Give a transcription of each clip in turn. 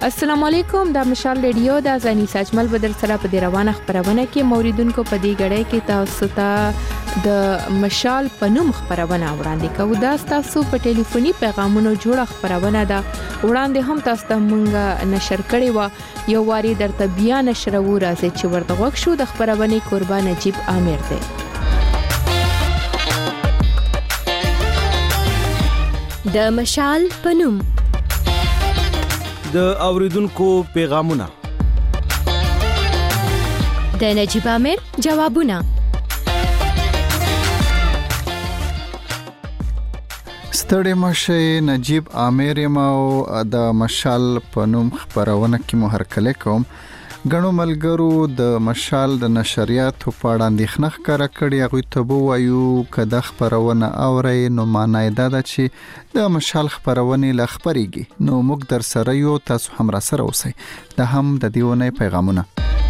السلام علیکم، د مشال ریډیو د ځاني ساجمل بدر سره په دی روانه خبرونه کې موریدونکو په دی غړې کې تاسو ته د مشال پنوم خبرونه وړاندې کوو. دا تاسو په ټلیفوني پیغامونو جوړه خبرونه ده وړاندې هم تاسو ته مونږ نشر کړي و. یو واری درته بیا نشرو راځي چې ورته وښ شو د خبرونه قربان نجیب عامر دی. د مشال پنوم د اوریدونکو پیغامونه، د نجیب عامر جوابونه. ستړي مشه نجیب عامر یم او د مشال پنوم خبرونه کې مو هرکله کوم. غنو ملګرو د مشال د نشریاتو په اړه اندېښنه ښکاره کړې. هغوی ته به وایو که د خبرونه اورئ نو معنی دا ده چې د مشال خبرونې لا خپرېږي، نو موږ در سره یو، تاسو هم را سره اوسئ. دا هم د دې اونۍ پیغامونه.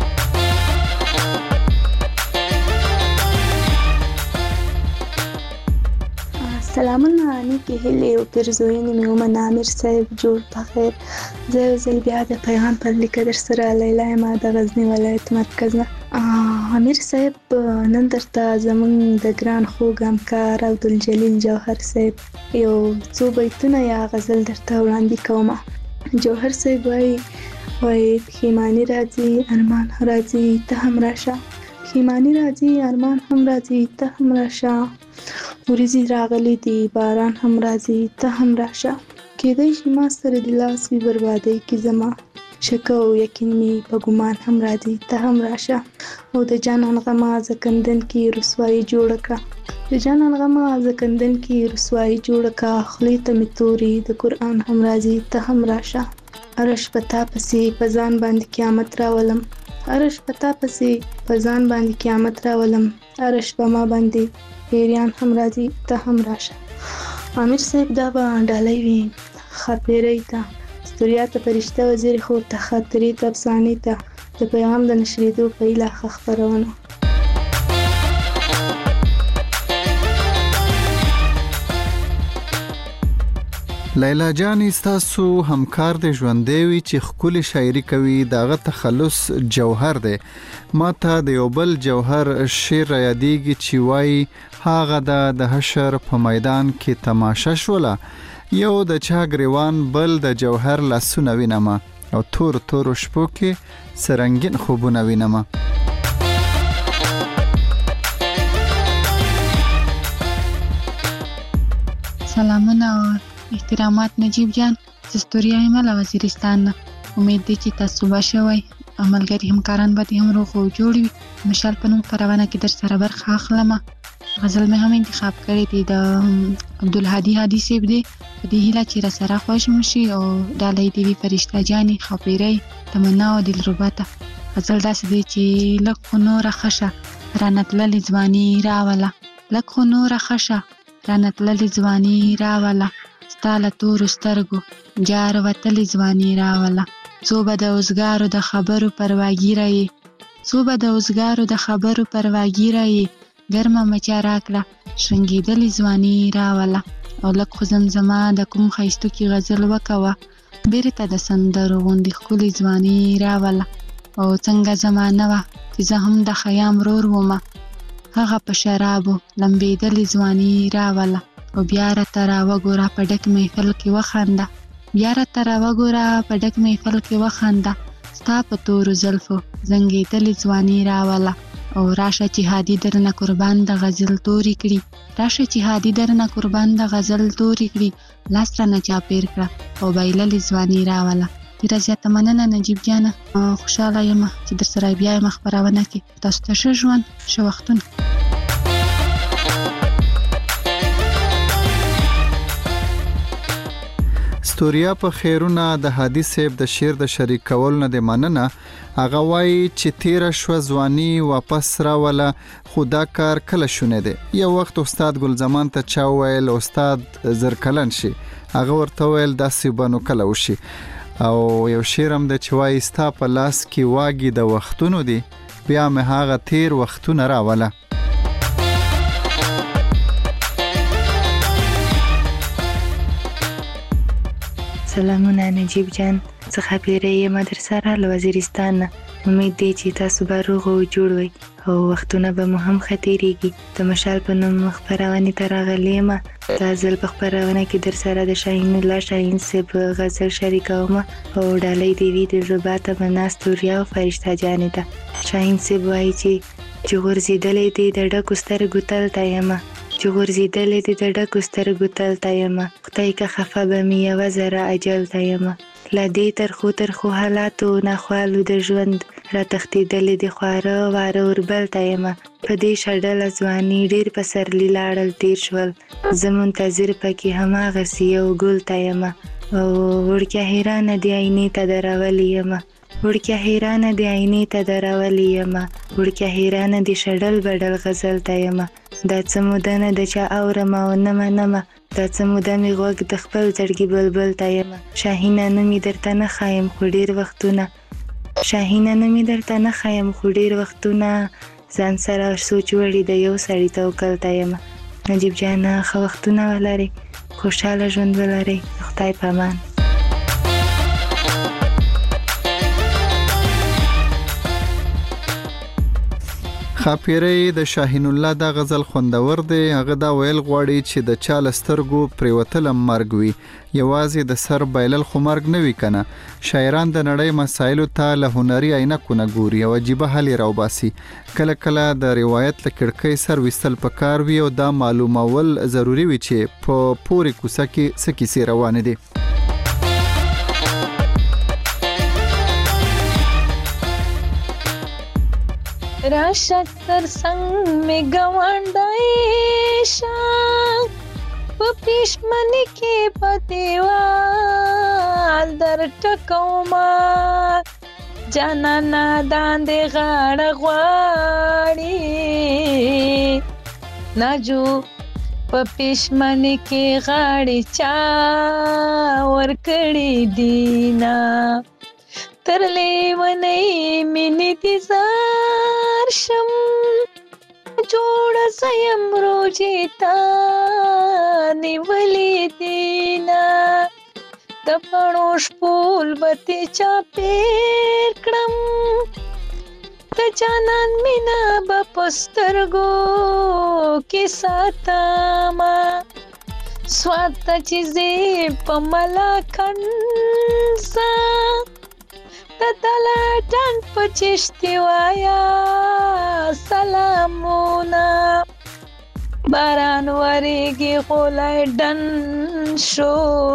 سلامونه نیکی هیلې او پرزوینې مې ومن عامر صاحب جوړ بخیر. زه یو ځل بیا د پیغام پر لیکه در سره لیلا یم د غزني ولایت مرکز نه. عامر صاحب نن درته زمونږ د ګران خوږ همکار عبدالجلیل جوهر صاحب یو څو بیتونه یا غزل درته وړاندې کوم. جوهر صاحب وایي پښیماني راځي ارمان راځي ته هم راشه، پښیماني راځي ارمان هم راځي ته هم راشه، ورځي راغلي دي باران هم راځي ته هم راشه، کېدای شي ما سره د لاس وي بربادۍ کې زما، شک او یقین می په ګمان هم راځي ته هم راشه، او د جانان غمه زکندن کې رسوایی جوړ کړه، د جانان غمه زکندن کې رسوایی جوړ کړه، خولې ته می توري د قرآن هم راځي ته هم راشه، ارش پتا پسې په ځان باندې قیامت راولم، ارش پتا پسې په ځان باندې قیامت راولم، ارش په ما باندې پیریان هم راځي ته هم راشه. عامر صاحب دا به ډالۍ وي خاطرې ته، ستوریا ته فرشته وزیر خور ته خاطرې ته افسانې ته د پیغام د نشریدو په هیله خبرونه. لیلا جان ستاسو همکار د ژوندې وي چې خپل شاعري کوي، داغه تخلص جوهر دی. ما ته د یو بل جوهر شعر را یادېږي چې وایي هغه د حشر په میدان کې تماشه شوله، یو د چا ګریوان بل د جوهر لاسونه وینمه، او تور تور شپو کې سرنګین خوبونه وینمه. سلامونه او احترامات نجیب جان، زستوریا یم له وزیرستان نه. امید دی چې تاسو به شوئ، ملګري همکاران به دې هم روغ او جوړ وي. مشال په نوم خپرونه کې در سره برخه اخلم. غزل مې هم انتخاب کړی دی د عبدالهادي هادي صاحب دی، په دې هیله چې را سره خوښ مو شي او ډالۍ دې وي فرشته جانې خاپیرۍ تمنا او دلربا ته. غزل داسې دی چې لږ خو نوره ښه شه رانه تللې ځواني راوله، لږ خو نوره ښه شه رانه تللې ځواني راوله، ستا له تورو سترګو جار وتلې ځواني راوله، څو به د اوزګارو د خبرو پرواګیره یې، څو به د اوزګارو د خبرو پرواګیره یې، ګرمه مچا راکړه شرنګېدلې ځواني راوله، او لږ خو زمزمه د کوم ښایستو کې غزل وکوه، بیرته د سندرو غوندې ښکلې ځواني راوله، او څنګه زمانه وه چې زه هم د خیام رور ومه، هغه په شرابو لمبېدلې ځواني راوله، او بیا راته راوګوره په ډک محفل کې وخانده، بیا راته راوګوره په ډک محفل کې وخانده، ستا په تورو زلفو زنګېدلې ځواني راوله، او راشه چې هادي درنه قربان د غزل تورې کړي، راشه چې هادي درنه قربان د غزل تورې کړي، لاس رانه چاپېر کړه او بایللې ځواني راوله. ډېره زیاته مننه نجیب جانه، خوشحاله یم چې در سره بیا یم خپرونه کې. تاسو ته ښه ژوند، ښه وختونه. ستوریا په خیرونه د هادي صاحب د شعر د شریک کول نه د مننه. هغه وایي چې تیره شوه ځواني واپس راوله، خو دا کار کله شونې دی. یو وخت استاد ګلزمان ته چا وویل استاد زرکلن شي، هغه ورته وویل داسې به نو کله وشي. او یو شعر هم دی چې وایي ستا په لاس کې واګي د وختونو دی، بیا مې هغه تیر وختونه راوله. سلامونه نجیب جان، زه خاپیری یم در سره له وزیرستان نه. امید دی چې تاسو به روغ او جوړ وئ او وختونه به مو هم ښه تېرېږي. د مشال په نوم خپرونې ته راغلې یم. دا ځل په خپرونه کې در سره د شاهین الله شاهین صاحب غزل شریکوم او ډالۍ دې وي د زړه ته به ناستو ریا او فرشته جانې ته. شاهین صاحب وایي چې غورځېدلی دی د ډکو سترګو تل ته یم، چې غورځېدلی دی د ډکو سترګو تل ته یم، خدای که خفه به مې یوه ذره اجل ته یم. له دې ترخو حالاتو ناخوالو د ژوند را تښتېدلې د خواره واره اوربل ته یم. په دې شډله ځواني ډېر پسرلي لاړل تېر شول، زه منتظر پکې هماغسې یو ګل ته یم. او وړکیه حیرانه د آینې ته درولې یم، وړکیه حیرانه د آینې ته درولې یم، وړکیه حیرانه د شډل بډل غزل ته یم. دا څه موده نه ده چې اورم او نه منمه، دا څه موده مې غوږ د خپل زړګي بلبل ته یم. شاهینه نه مې درته نه ښایم خو ډېر وختونه، شاهینه نه مې درته نه ښایم خو ډېر وختونه، ځان سره سوچ وړي د یو سړي توکل ته یم. نجیب جانه ښه وختونه ولرئ، خوشحاله ژوند ولرئ، خدای په امان. خاپیری د شاهین الله دا غزل خوندور دی. هغه دا ویل غواړي چې د چا له سترګو پرېوتل مرګ وي، یوازې د سر بایلل خو مرګ نه وي کنه. شاعران د نړۍ مسایلو ته له هنري عینکو نه ګوري او عجیبه حل یې راوباسي. کله کله د روایت له کړکۍ سر ویستل پکار وي او دا معلومول ضروري وي چې په پورې کوڅه کې څه کیسې روانې دي. راشه تر څنګ مې ګاونډی شه، په پښمنۍ کې په دیوال در ټکومه، جانانه داندې غاړه غواړي، ناجو په پښمنۍ کې غاړې چا ورکړې دینه، تر لیونۍ مینې دې زار شم، جوړه زیم روجې تا نیولې دینه، د پڼو شپول به تې چاپېر کړم، د جانان مینه به په سترګو کې ساتمه، سوات ته چې ځې په ملاکنډ ځه، د دلټن په چشتي وایا سلامونه، باران وریږي غولی ډن شو،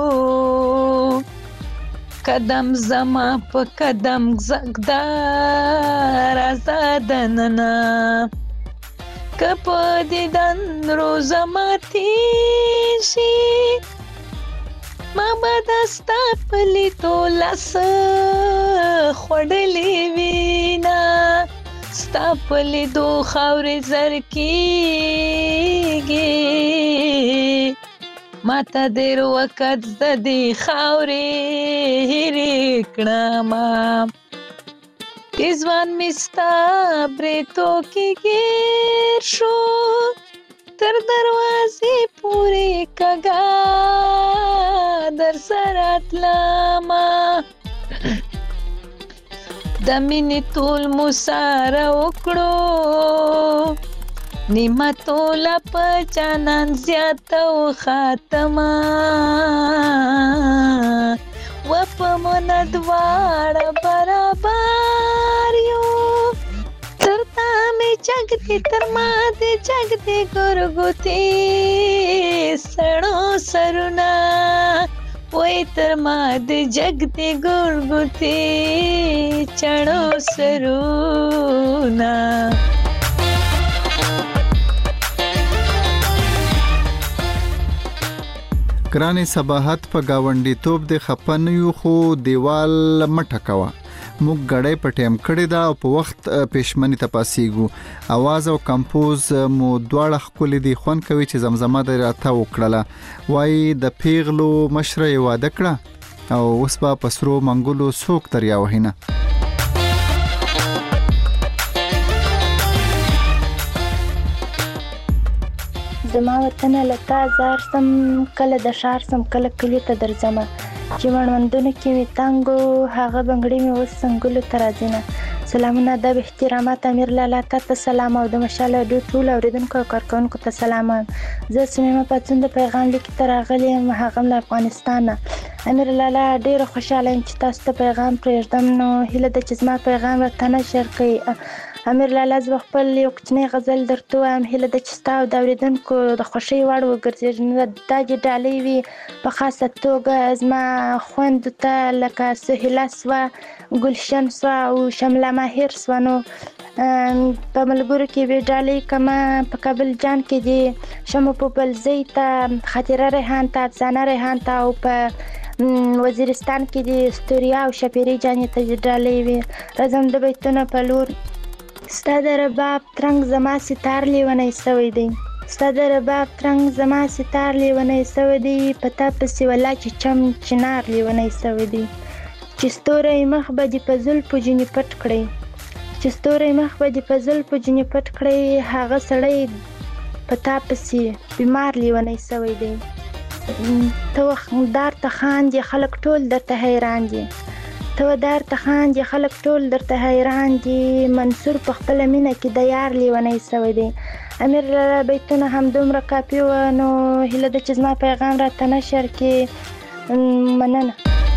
قدم زما په قدم ږغدا راځه دننه، که په دیدن روزه ما تېر شي، ما به دستا په لیدو لاس خوړلې وینه، ستا په لیدو خاورې زر کېږي، ما ته ډېر وخت زه دې خاورې هېرې کړمه، ځوان مې ستا برېتو کې ګیر شو، تر دروازې پورې کږه در سره تلمه، د مینې ټول مو سره وکړو، نعمتو له په جانان زیاته وخاتمه، و په مونه دواړه برابر یو، تر تا مې جګ دی تر ما دې جګ دی ګورګوتې سړو سرونه، وای تر ما دې جګ دی ګورګوتې چړو سرونه. ګرانې صباحت په گاونډي توپ د خپن یو خو دیوال مټکوا، موږ غړې په ټیم کړی دا او په وخت پېشمنی تپاسیګو، आवाज او کمپوز مو دواړه خولې دی خون کوي چې زمزمه د راته وکړه، وای د پیغلو مشره واده کړه او اوس په پسرو منګولو څوک دریا وهینه. زما وطن لتا زار سم، کله د شار سم کله کلی ته درځم، چې مړوندونو کې مې تنګ و هغه بنګړي مې اوس څنګلو ته راځي نه. سلامونه، ادب، احترامات، امیر لالا ته سلام او د مشال رادیو ټولو اورېدونکو او کارکوونکو ته سلام. زه صمیمه پاڅون د پیغام لیک ته راغلی یم، هغه هم له افغانستان نه. امیر لالا ډېره خوشحاله یم چې تاسو ته پیغام پرېږدم، نو هیله ده چې زما پیغام راته نشر کړئ. امیر لالا زه خپل یو کوچنی غزل درته وایم، هیله ده چې ستا او د اورېدونکو د خوښۍ وړ وګرځېږي. دا چې ډالۍ وي په خاصه توګه زما خویندو ته لکه سهیله سوه، ګلشن سوه او شمله ماهر سوه. نو په ملګرو کې به ډالۍ کمه په کابل جان کې دي شمو په بلزۍ ته، خاطره ریحان ته، افسانه ریحان ته، او په وزیرستان کې دي ستوریا او شپیرې جانې ته ډالۍ وي. راځم د بیتونو په لور. ستا د رباب ترنګ زما ستار لیونی سوی دی، ستا د رباب ترنګ زما ستار لیونی سوی دی، په تا پسې ولا چې چم چنار لیونی سوی دی. چې ستوری مخ به دې په زلفو ځینې پټ کړی، چې ستوری مخ به دې په زلفو ځینې پټ کړی، هغه سړی په تا پسې بیمار لیونی سوی دی. ته وخدار ته خاندې خلک ټول درته حیران دي، ته ودار ته خاندې خلک ټول درته حیران دي، منصور په خپله مینه کې د یار لیونی سوی دی. امیر لالا بیتونه هم دومره کافي وه، نو هیله ده چې زما پیغام راته نشر کړي. مننه.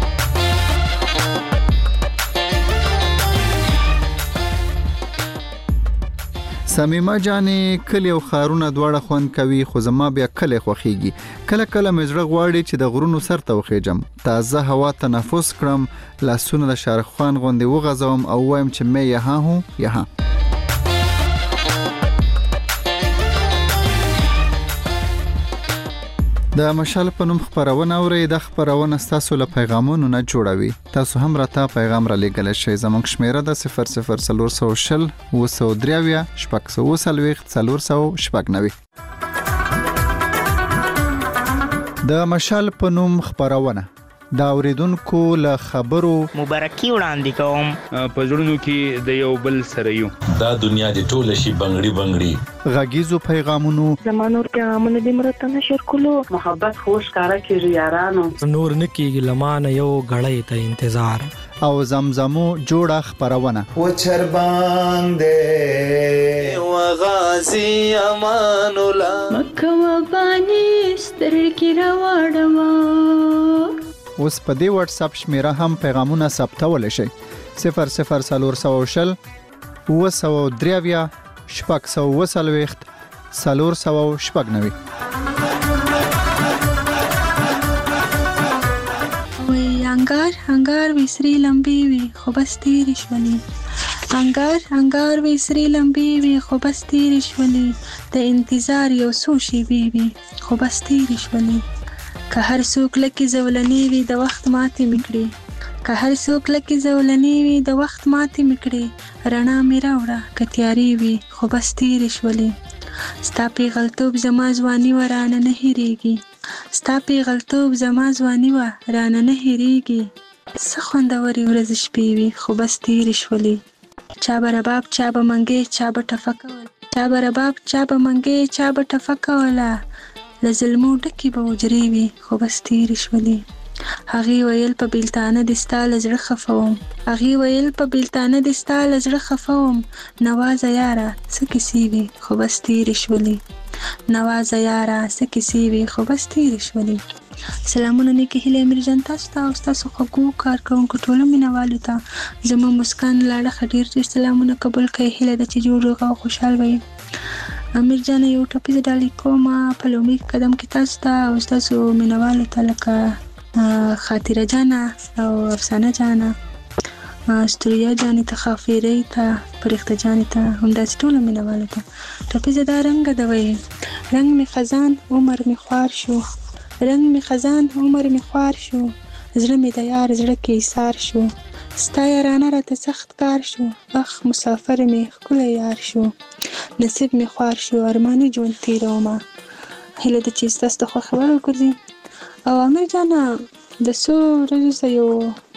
صمیمه جانې کلی او ښارونه دواړه خوند کوي، خو زما بیا کلی خوښیږي. کله کله مې زړه غواړي چې د غرونو سر ته وخیژم، تازه هوا تنفس کړم، لاسونه د شارخ خان غوندې وغځوم او وایم چې مې یها هوں یها. د مشال په نوم خپرونه اورئ. د خپرونه ستاسو له پیغامونو نه جوړوي. تاسو هم راته پیغام را لیږلی شئ. زموږ شمیره ده 00420 223 640 490. د مشال په نوم خپرونه دا اوریدونکو له خبرو مبارکي وړاندې کوم. په زړونو کې د یو بل سره یو، دا دنیا دی ټوله شي بنګړي بنګړي. غږیزو پیغامونو زمانور پیغامونه دې مرته نشر کولو، محبت خوش کارا کېږي یارانو، نور نکیږي لمانه یو غړی ته انتظار، او زمزمو جوړه خپرونه. و چرباندې و غازی امان الله مکه و بانی سترګې راوړم. اوس په دې واتس اپ شمیره هم پیغامونه ثبتولی شئ. 00420 223 640 490. انگار انگار وی سری لمبی وی خو بس تیری شولی، انگار انگار وی سری لمبی وی خو بس تیری شولی، د انتظار یو څو شیبې وی خو بس تیری شولی. که هر څوک لکه زولنی وی د وخت ماتې میکړي، که هر څوک لکه زولنی وی د وخت ماتې میکړي، رڼا مې راوړه که تیارې وی خو بس تیری شولی. ستا پیغلتوب زما ځواني و رانه نه هېرېږي، ستا پیغلتوب زما ځواني و رانه نه هېرېږي، څه خوندورې ورځې شپې وي خو بس تېرې شولې. چا به رباب چا به منګی چا به ټفه کوله، چا به رباب چا به منګی چا به ټفه کوله، له ظلمو ډکې به حجرې وي خو بس تېرې شولې. هغې ویل په بیلتانه دې ستا له زړه خفه وم، هغې ویل په بیلتانه دې ستا له زړه خفه وم، نوازه یاره څه کیسې وي خو بس تېرې شولې، نوازه یاره څه کیسې وي خو بس تېرې شولې. سلامونه نیکې هیلې امیرجان تاسو ته او ستاسو خوږو کارکوونکو ټولو مینوالو ته زما مسکان له اړخه ډېر ډېر سلامونه قبول کړئ. هیله ده چې جوړ روغ او خوشحال وئ. امیرجان یو ټاپیزه ډالۍ کوم په لومړي قدم کې تاسو ته او ستاسو مینوالو ته لکه خاطره جانه او افسانه جانه، ستوریا جانې ته، خافیرۍ ته، فرښته جانې ته، همداسې ټولو مینوالو ته. ټاپیزه دا رنګه ده وایي: رنګ می خزان عمر می خوار شو، رنګ می خزان عمر می خوار شو، زړه می د یار زړه کې ایثار شو، ستا یارانه راته سخت کار شو، اخ مسافر می ښکلی یار شو، نصیب می خوار شو ارماني ژوند تېرومه. هیله ده چې ستاسو د خوښې وړ وګرځي. او امیر جانه د څو ورځو څخه یو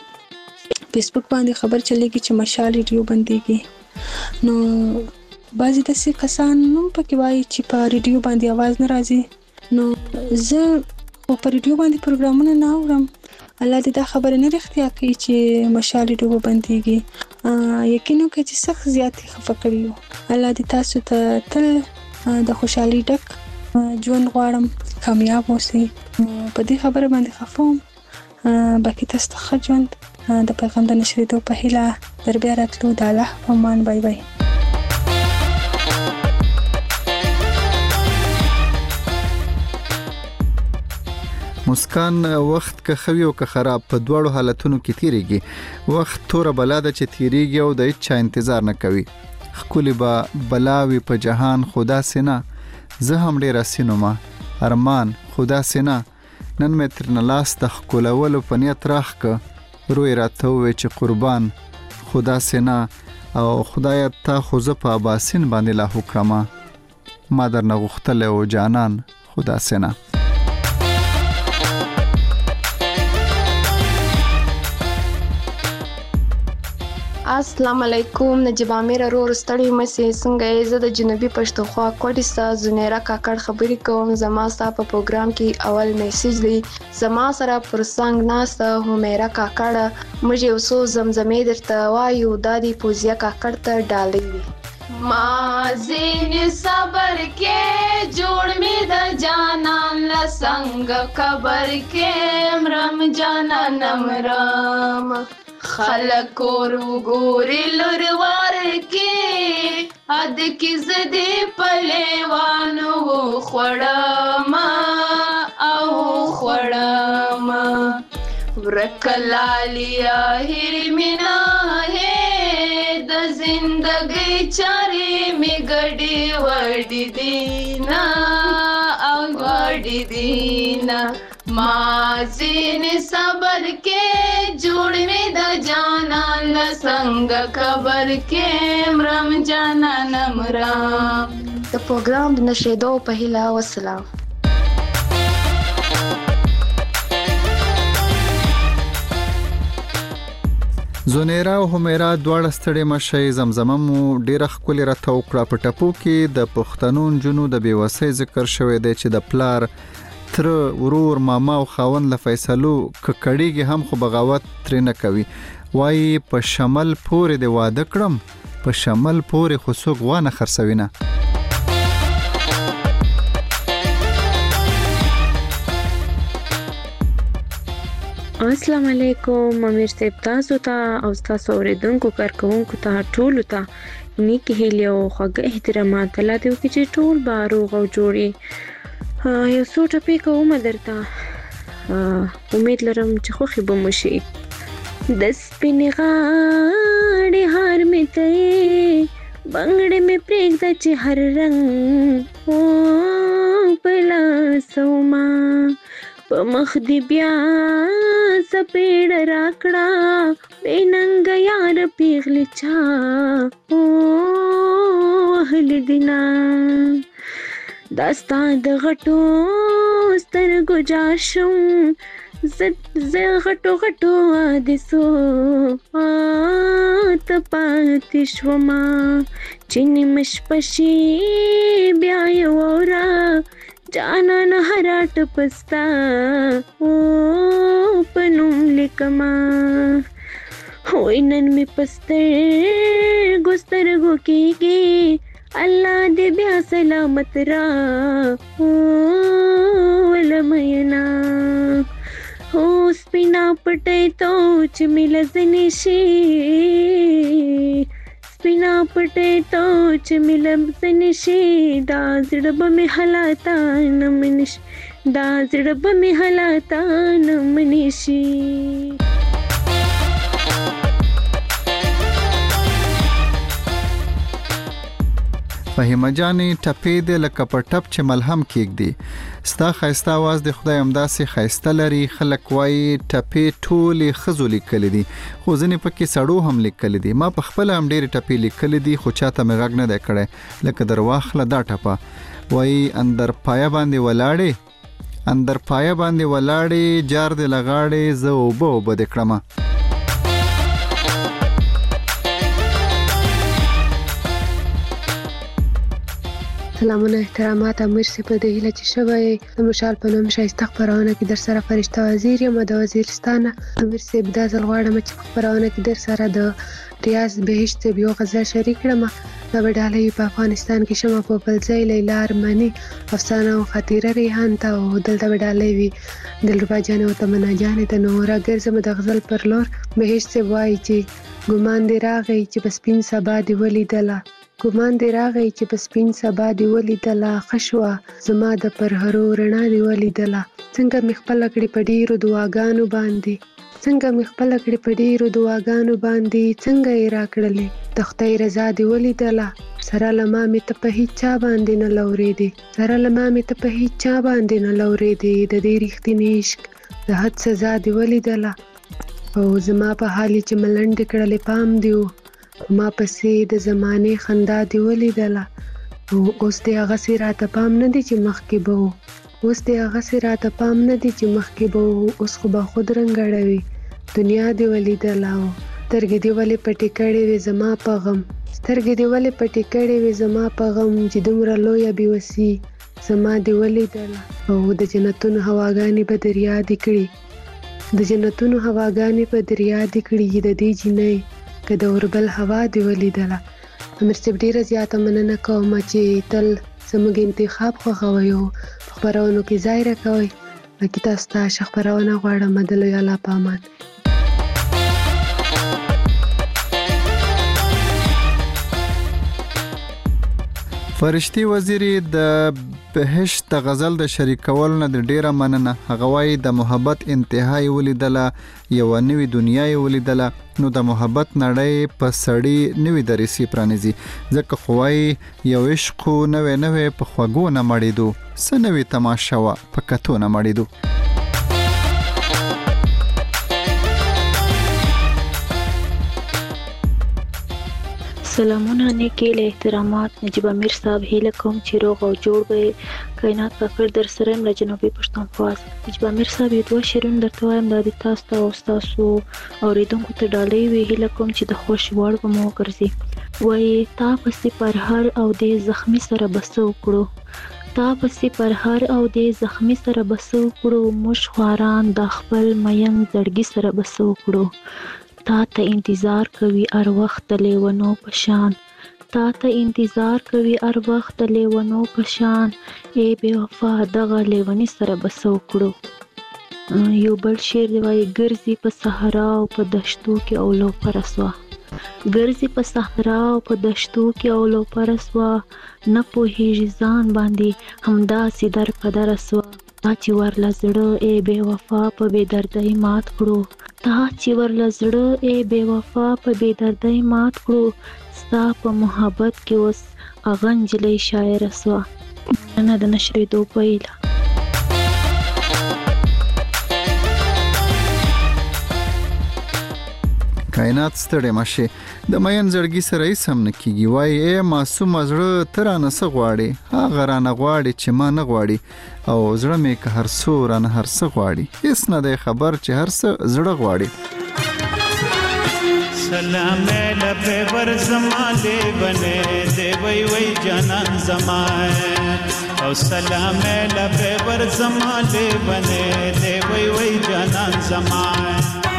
فیسبوک باندې خبر چلیږي چې مشال ریډیو بندیږي، نو بعضې داسې کسان هم پکې وایي چې په ریډیو باندې اواز نه راځي. نو زه خو په ریډیو باندې پروګرامونه نه اورم، الله دې دا خبره نه رښتیا کوي چې مشالې ډوبه بندېږي. یقین وکړئ چې سخت زیاتې خفه کړي یو. الله دې تاسو ته تل د خوشحالۍ ډک ژوند غواړم، کامیاب اوسئ. په دې خبره باندې خفه وم. باقي تاسو ته ښه ژوند د پیغام د نشریدو په هیله در بیا راتلو. د الله په امان. بای بای. مسکان وخت که خوي او که خراب په دواړو حالتونو کې تیریږي. وخت توره بلا ده چې تیریږي او د هیڅ چا انتظار نه کوي. ښکلې به بلاوي په جهان خدا سینا، زه هم ډېر اسینومه ارمان خدا سینا. نن مې ترنه لاس د ښکلولو په نیت راخ که روی راته ووی چې قربان خدا سینا. او خدایه تا خو زه په اباسین باندې لاهو کړمه، ما درنه غوښتلی و جانان خدا سینا. السلام علیکم. نجیب امیر ورور ستړي مسې څنګه یې؟ زه د جنوبي پښتونخوا کوټې څخه زنیره کاکړ خبرې کوم. زما ستا په پروګرام کې اول میسیج دی. زما سره پر څنګ ناسته همیره کاکړه، موږ یو څو زمزمې درته وایو، دا دی پوزیا کاکړ ته ډالۍ وي. ما زین صبر کې جوړ می د جانان لسنګ قبر کې مرم جانان مرم خلق ورو ګوري لوروار کې اد کی زدي پلیوانو خړم او خړم ورکلالیا هر مینا ہے د زندګۍ چارې می ګډي وړي دینا او وړي دینا ما زین صبر کې جوړ می د جانان لسنګ خبر کې مرم جانان مرم. د پروګرام د نشریدو په هیله. والسلام. زونیرا او همیرا دواړه ستړي مشي. زمزمه مو ډیره ښکلې راته وکړه. په ټپو کې د پښتنو نجونو د بېوسۍ ذکر شوی دی چې د پلار تر ورور ماما او خاوند له فیصلو ککړیږي هم خو بغاوت ترې نه کوي. وایي په شمل پورې د واده کړم، په شمل پورې خو څوک وانه خرڅوي نه. السلام علیکم. امیر صاحب تاسو ته او تاسو اوریدونکو کارکونکو ته ټولو ته نیکی هیلې او خوږه احترامات. الله دې وکړي چې ټول به روغ او جوړ وي. یو څو ټپې کوم درته، امید لرم چې خوښې به مو شي. د سپینې غاړې هار مې ته بنګړې مې پرېږده چې هر رنګ په لاسو ما په مخ دې بیا څپېړه راکړه بې ننګه یار پیغلې چا وهلې دینه. دا ستا د غټو سترګو جار شم زه غټو غټو حادثو ته پاتې شومه چې نیمه شپه شي بیا یې واوره جانانه هره ټپه ستا په نوم لیکمه. وای نن مې په سترګو سترګو کېږي الله دې بیا سلامت را ولمینا. سپینا پټۍ تو چې مې لزنې شي، سپینا پټۍ تو چې مې لزنې شي، دا زړه به مې حالاتا نه منې شي، دا زړه به مې حالاتا نه منې شي. فهیمه جانې ټپې دې لکه په ټپ چې ملهم کېږدي. ستا ښایسته اواز د خدای همداسې ښایسته لري. خلک وایي ټپې ټولې ښځو لیکلي دي، خو ځینې پکې سړو هم لیکلي دي. ما په خپله هم ډېرې ټپې لیکلي دي خو چاته مې غږ نه دی کړی. لکه درواخله دا ټپه وایي اندر پایه باندې ولاړې، اندر پایه باندې ولاړې جار دې لغاړې زه اوبه اوبه دې کړمه. سلامونه احترامات امیر سی په دې هیله چې شوی د مشال په نوم ښایسته خپرونه کې در سره فرشته وزیر یم د وزیرستان امیر سی دا ځل غواړم چې په خپرونه کې در سره د ریاض بهشت یو غزل شریک کړم. دا وډالۍ په افغانستان کې شمه په بلځای لیلا ارمانی افسانه او خاطره ریحان ته او دلته وډالۍ وي دلربا جان او تمنا جان ته نورا ګرځم د غزل پر لور. بهشت سی وایي چې ګمان دی راغی چې په سپین سبا دی ولیدله ګمان دی راغی چې په سپین سبا دی ولیدله خشوه زما د پرهرو رڼا دی ولیدله څنګه مې خپله کړې په ډېرو دعاګانو باندې څنګه مې خپله کړې په ډېرو دعاګانو باندې څنګه یې راکړلې د خدای رضا دی ولیدله سره له ما مې ته په هیڅ چا باندې نه لورېدې سره له ما مې ته په هیڅ چا باندې نه لورېدې د دې رښتینې عشق د حد سزا دی ولیدله او زما په حال چې ملنډې کړلې پام دی ما پسې د زمانې خندا دی ولیدله او اوس دې هغسې راته پام نه دی چې مخکې به و اوس دې هغسې راته پام نه دی چې مخکې به و اوس خو به خود رنګړوي دنیا دی ولیدله او سترګې دې ولې پټې کړې وې زما په غم سترګې دې ولې پټې کړې وې زما په غم چې دومره لویه بېوسي زما دې ولیدله او د جنتونو هواګانې به در یادې کړي د جنتونو هواګانې به در یادې کړي د دې جینۍ که د اوربل هوا دی ولیدله. امیر صاحب ډېره زیاته مننه کوم چې تل زموږ انتخاب خوښوئ او په خپرونو کې ځای راکوئ. باقي تاسو ته ښه خپرونه غواړم د لوی الله په امان. فرشتي وزیري د بهشت د غزل د شریکولو نه ډیره مننه. هغه وایي د محبت انتهای ولیدله یو نوې دنیا یې ولیدله نو د محبت نړۍ په سړی نوې درسي پرانیزي ځکه خو وایي یو عشق نوې په خوږو نه مړېدو څه نوې تماشه وه په کتو نه مړېدو. سلامونه نیکی له احترامات نجیب امیر صاحب هیله کوم چې روغ او جوړ به کائنات کاکړ در سره یم له جنوبي پښتونخوا. نجیب امیر صاحب یو دوه شعرونه درته وایم دا د تاسو ته او ستاسو اورېدونکو ته ډالۍ وي هیله کوم چې د خوښې وړ به مو وګرځي. وایي تا پسې پر هر او دې زخمي سره به څه وکړو تا پسې پر هر او دې زخمي سره به څه وکړو موږ خواران د خپل مین زړګي سره به څه وکړو تا ته انتظار کوي هر وخت د لیونو په شان تا ته انتظار کوي هر وخت د لیونو په شان ای بې وفا دغه لیوني سره به څه وکړو. یو بل شعر دی وایي ګرځي په صحرا او په دشتو کې او لوپره سوه ګرځي په صحرا او په دشتو کې او لوپره سوه نه پوهېږي ځان باندې همداسې در په دره سوه تا چې ورله زړه ای بې وفا په بې دردۍ مات کړو تا چې ورله زړه ای بې وفا په بې دردۍ مات کړو ستا په محبت کې اوس هغه نجلۍ شاعره سوه. مننه د نشرېدو پیله. کائنات ستړی مشه د مین زړګي سره یې سم نه کیږي وای ای معصوم زړه تر نه څه غواړي هغه رانه غواړي چې ما نه غواړي او زړه مې که هر څو رانه هر څه غواړي هیڅ نه دی خبر چې هر څه زړه غواړي. سلام لبه ور زماله بنه دی وی جانان زمای او سلام لبه ور زماله بنه دی وی جانان زمای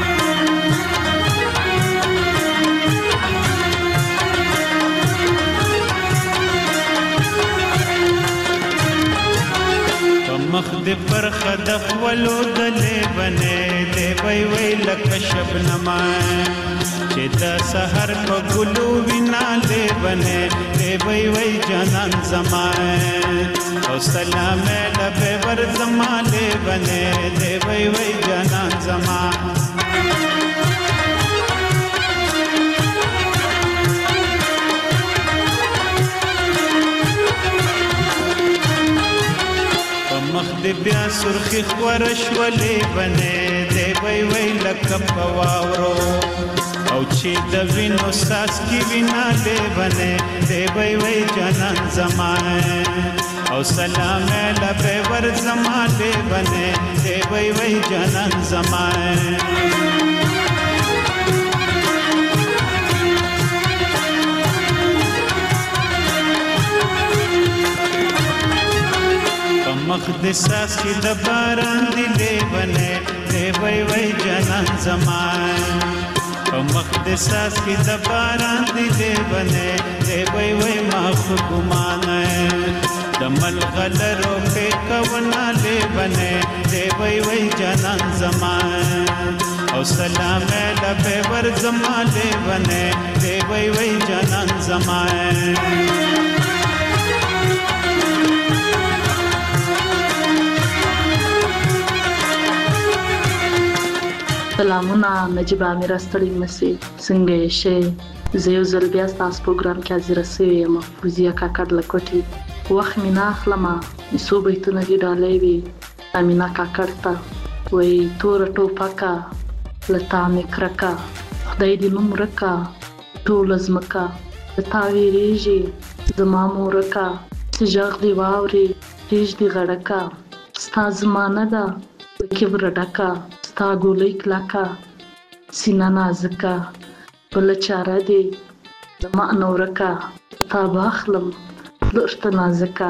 مخ دې پر خدف ولو دلې بنې دې وی لکه شبنما چې د سحر په ګلو وینا دې بنې دې وی جانان زما او سلام لبه ور زما دې بنې دې وی جانان زما مخ دې بیا سرخی خورش ولې بنې دې وی لکه په واورو او چې د وینو ساس کی وینا دې بنې دې وی جانان زما او سلام لبه ور زما دې بنې دې وی جانان زما مخ د ساس کې د باران دی لیونه دی وای وای جانان زمان په مخ د ساس کې د باران دی لیونه دی وای وای ما خو ګمانه د ملغلرو په کونا لیونه دی وای وای جانان زمان او سلام لبه ور زمان لیونه دی وای وای جانان زمان سلامونه نجیب امیر ستړي مسي څنګه یې شي زه یو ځل بیا تاسو پروګرام کې حاضر شوم یم فوزیه کاکړ لکوټي وخت مې نه اخلم نسو بیتونه دي ډالې وي امینا کاکړ ته وای تور ټوپکا لتا مې کرکا خدای دې نوم رکا ټول زمکا تا ویریږي زما مورکا سجاغ دی واوري ریج دی غړکا ستا زمانه ده کبر ډکا ستا ګولۍ کلکا سینا نازکا بل چاره دی زما نورکا تا باخلم لورته نازکا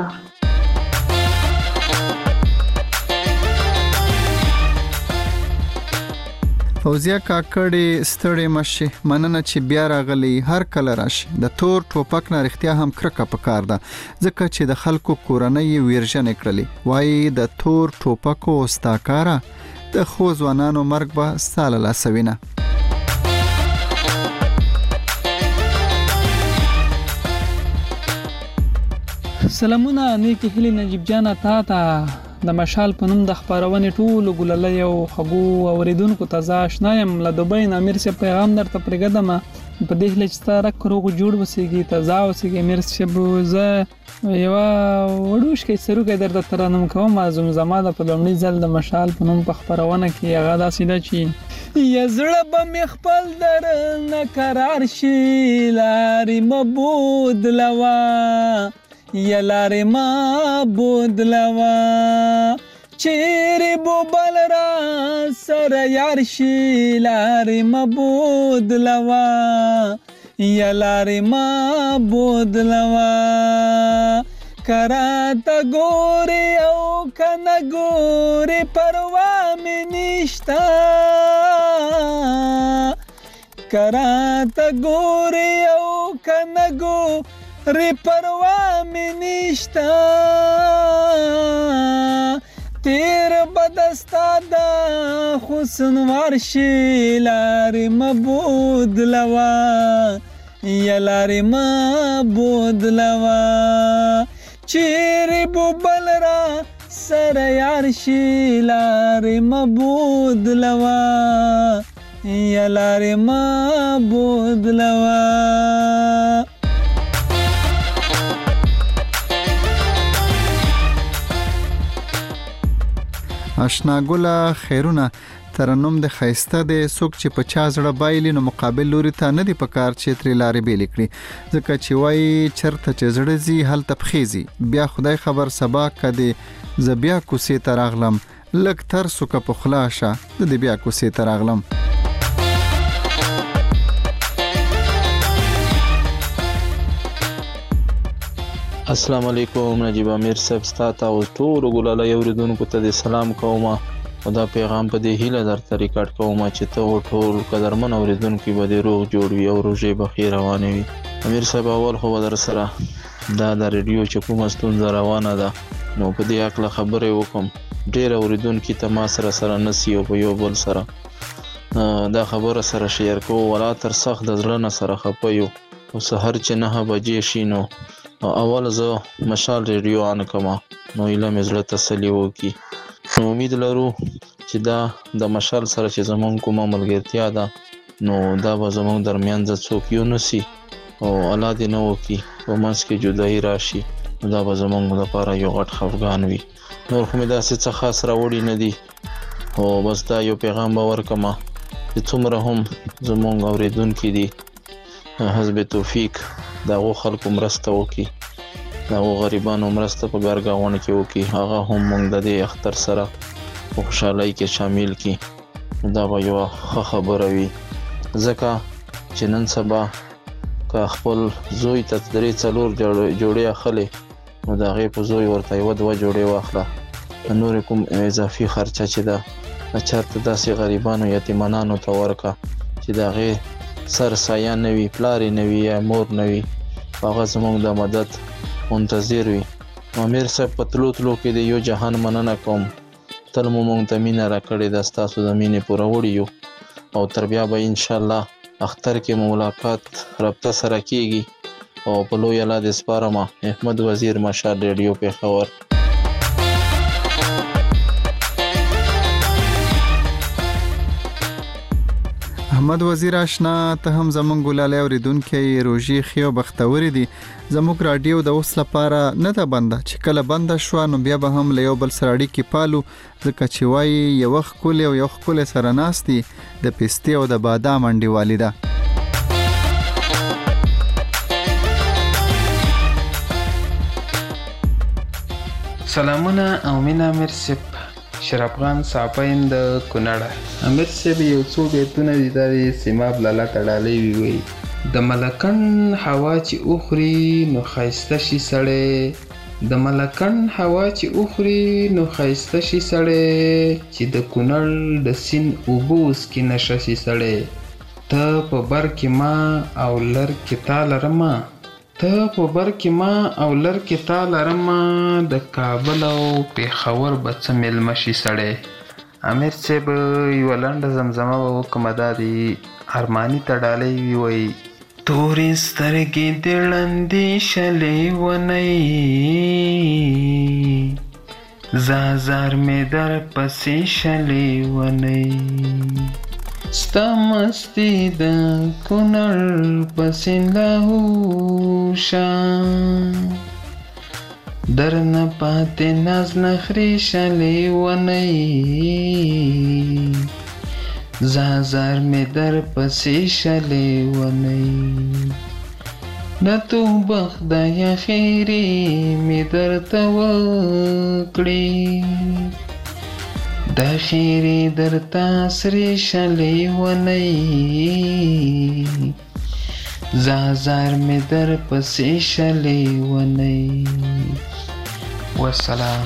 فوزیه کاکړې ستړې مشي مننه چې بیا راغلی هر کله راشي د تور ټوپک نه رښتیا هم کرکه پکار ده ځکه چې د خلکو کورنۍ ویرژن کړلې وایي د تور ټوپکو استاکارا د خو ځوانانو مرګ به ساله لاسوینه سلامونه نیکی هلی نجیب جان تا د مشال په نوم د خبرونه ټول ګلله یو خبو اوریدونکو ته آشنایم له دوبۍ امیر سے پیغام درته پرګدم په دې هله چې ستاره کروغ جوړ وسیږي تازه وسیږي امیر سے بوزه یو وډوش کې سرو کې درته ترانم کوم ازم زماده په لومړي ځل د مشال په نوم په خبرونه کې هغه داسې ده چې یزړه به مخبل در نه قرار شي لاري مبود لوا یلاره ما بودلوا چیرې بو بل را سره یار شي لاره ما بودلوا یلاره ما بودلوا کراته ګوري او کنه ګوري پروا مې نشتا کراته ګوري او کنه ګوري پروا مې نشتا تیر بدستا دا حسن ورشي لارې مبود لوا یا لارې مبود لوا چیرې بو بل را سره یار شي لارې مبود لوا یا لارې مبود لوا آشنا ګله خیرونه ترنم د خیسته د سوک چې په چا زړه بایلی نو مقابل لوري ته نه دی پکار چې تری لارې بیل کړي ځکه چې وای چرته چې زړه زی هل تبخیزي بیا خدای خبر سبا کدي زبیا کوسي تراغلم لک تر سوک په خلاصه د بیا کوسي تراغلم السلام علیکم نجیب امیر صاحب ستاسو او ټول ګلاله یوریدونکو ته سلام کوم او دا پیغام په دې هیله درته ریکارډ کوم چې ته ټول قدرمن اوریدونکو به د روغ جوړ وي او روزي بخیر روانه وي امیر صاحب اول خو در سره دا د ریډیو چې کومه ستونزه روانه ده نو په دې اړه خبرې وکم ډیر اوریدونکو ته ما سره نسی او په یو بل سره دا خبره سره شیر کوم ولا تر سخت د ځلنه سره خپيو او سحر چې 9 بجې شینو اول زه مشال ریډیو آن کما نو ایله مزړه تسلی وکي نو امید لرو چې دا د مشال سره چې زمون کومه ملګرتیا ده نو دا به زمون درمیان ځ څوک یو نسی او الله دې نو وکي او منځ کې جدای راشي دا به زمون لپاره یو غټ خفګان وي نور خو مې دا څه خاص راوړي نه دي او بس دا یو پیغام باور کما چې څومره هم زمون اوریدونکو دي حزب توفیق داغو خلکو مرسته وکي داغو غریبانو مرسته په ګرګاونه کې وکي هغه هم موږ د دې اختر سره په خوشحالۍ کې شامل کی دا به یو خبره وي ځکه چې نن سبا که خپل زوی ته درې څلور جوړې اخلي نو دا غي په زوی ورته یو دوه جوړې واخله نور کوم اضافي خرچه چې ده چرته داسې غریبانو یتیمانانو ته ورکا چې د هغې سر سایه نه وي، پلار یې نه وي یا مور نه وي، هغه زموږ د مدد منتظر وي. امیر صاحب په تلو کې د یو جهان مننه کوم، تل مو موږ ته مینه راکړې ده، ستاسو د مینې پوره وړي یو او تر بیا به انشاءالله اختر کې مو ملاقات رابطه سره کیږي. او په لوی الله دې سپارم. احمد وزیر مشال ریډیو پېښور. احمد وزیر آشنا ته هم زمونږ ګلاله اوریدونکي روژې خيو بختوري دي. زموږ رادیو د اوس لپاره نه ده بنده، چې کله بنده شو نو بیا به هم له یو بل سره اړیکې پالو، ځکه چې وایي یو ښکلی او یو ښکلی سره ناستي د پستې او د بادام انډیوالي ده. سلامونه او مینا امیر صاحب، شرافغان صاحبین د کونړ. امیر صاحب یو څو بیتونه دي د سیماب لاله تړالې وی د ملکن هوا چې اخري نو خایسته شي سړی، د ملکن هوا چې اخري نو خایسته شي سړی، چې د کونړ د سین اوبوس کې نشه شي سړی، ته په بر کې ما او لر کې تا لرما، ته په بر کې ما او لر کې تا لرما، د کابل او پېښور به څه میلمه شي سړی. امیر صاحب یوه لنډه زمزمه به وکړمه، دا دي ارماني تړالی وی تورې سترګې دې ړندې شلې ونۍ، زازار مې در پسې شلې ونۍ، ستا مستی د کونړ پسې لاهوشه، درنه پاتې ناز نخرې شلې ونۍ، زازار مې در پسې شلې ونۍ، د توبه خدایه خیرې مې درته وکړې، د خیرې درته سرې شلې ونۍ، زازار مې در پسې شلې ونۍ. والسلام.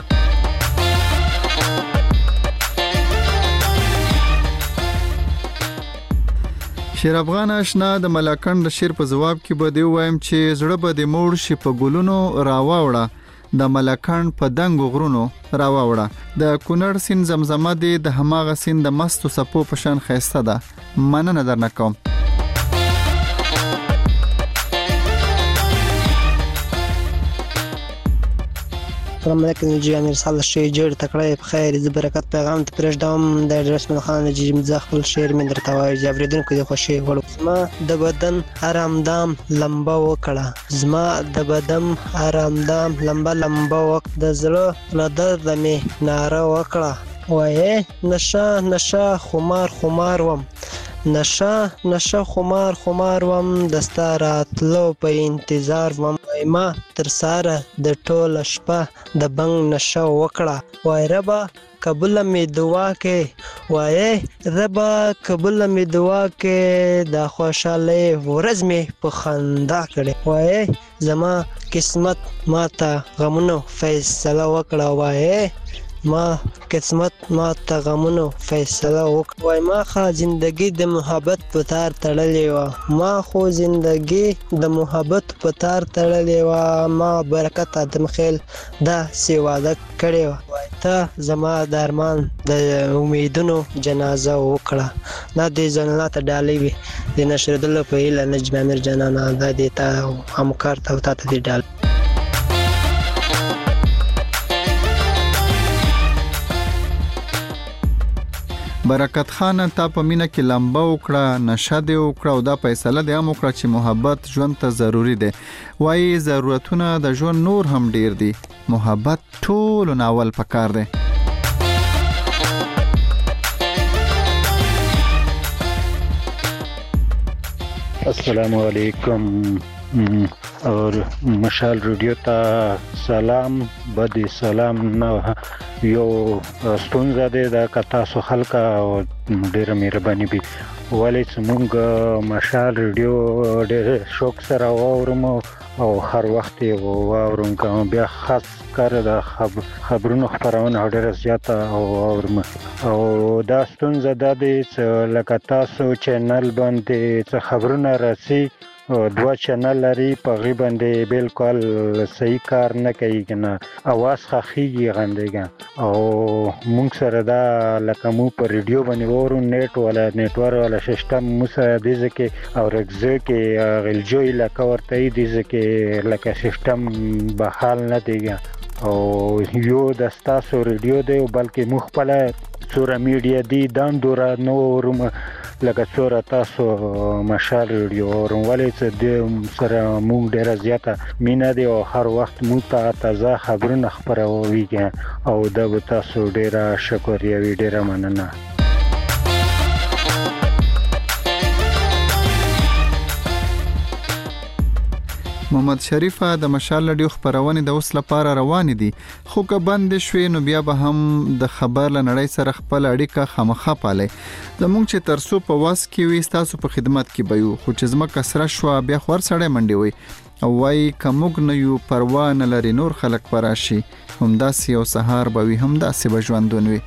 شیر افغان آشنا د ملاکنډ شیر په جواب کې به دی وایم چې زړه به د موړ شي په ګلونو راواوړه، د ملاکنډ په دنګ غرونو راواوړه، د کونړ سین زمزمه دی د هماغه سین د مستو سپو په شان خیسته ده. مننه درنه کوم. السلام علیکم جی امیر صالح شي جوړ تکړه په خیر ز برکت پیغام ته پرېږدم د رسمن خان جی مزه خپل شعر مې درته وایي جبریدونکو د خوشي وړو. زما د بدن آرامدام لمبه وکړه، زما د بدن آرامدام لمبه وکړه، د زړه له درده مې ناره وکړه، وایې نشه نشه خمار وم، نشه خمار وم، دستا راتلو په انتظار وم، ما تر ساره د ټوله شپه د بنګ نشه وکړه، وای ربا قبول می دعا کې، وای ربا قبول می دعا کې، د خوشاله ورځ می په خندا کړې، وای زما قسمت ما ته غمونو فیصله وکړه، وای ما قسمت ما ته غمونو فیصله وکړه، وای ما خو زندگی د محبت په تار تړلې وه، ما خو زندگی د محبت په تار تړلې وه، ما برکت ادم خیل دا سی واده کړې وه، وای ته زما د ارمان د امیدونو جنازه وکړه. دا د ځانله ته ډالۍ وي د نشردلو په هیله نجم امیر جانانه، دا د تا همکار ته او تا ته د ډالۍ. برکت خان تا په مینه کې لمبه وکړه، نشه دی وکړه او دا فیصله دی هم وکړه چې محبت ژوند ته ضروری دی. وایي ضرورتونه د ژوند نور هم ډیر دي، محبت ټول ناول پکار دی. السلام علیکم اور مشال ریډیو ته سلام بد سلام نه یو ستونزه ده د تاسو خلک او ډیره مهرباني به ولې څنګه مشال ریډیو ډېر شوق سره واورم او هر وخت واورم کوم بیا خاص کار د خبرونو خبرونه ډېر زیاته واورم او دا ستونزه ده چې لکه تاسو چینل باندې څه خبرونه راسي دوه چینل لري په غي باندې بالکل صحیح کار نه کوي کنه اواز خخيږي غندېګا او مونږ سره دا لکه مو په ریډیو باندې ورو نتورک ولا سیستم مو سره د ځکه او رګزه کې غلجوي لکه ورته دي ځکه لکه سیستم بحال نه دیګا او یو د تاسو ریډیو دی بلکې مخبله سوره میډیا دی دام دورا نورم لکه سوره تاسو مشال ریډیو ورولې چې د سره مونږ ډیره زیاته مینه دی او هر وخت مونږ ته تازه خبرونه خبروي او د تاسو ډیره شکریا ډیره مننه محمد شریفه د مشال ریډیو خبرونه د اوس لپاره روان دي خو که بند شوي نو بیا به هم د خبر لنړۍ سره خپل اړیکه خامخا پالي زموږ چې ترسو په واس کې وي تاسو په خدمت کې بيو خو چې زما کسره شو بیا خور سړی منډي وي او وايي کومګ نه یو پروا نه لري نور خلک پراشي همدا سی او سهار به وي همدا سی بجوندون وي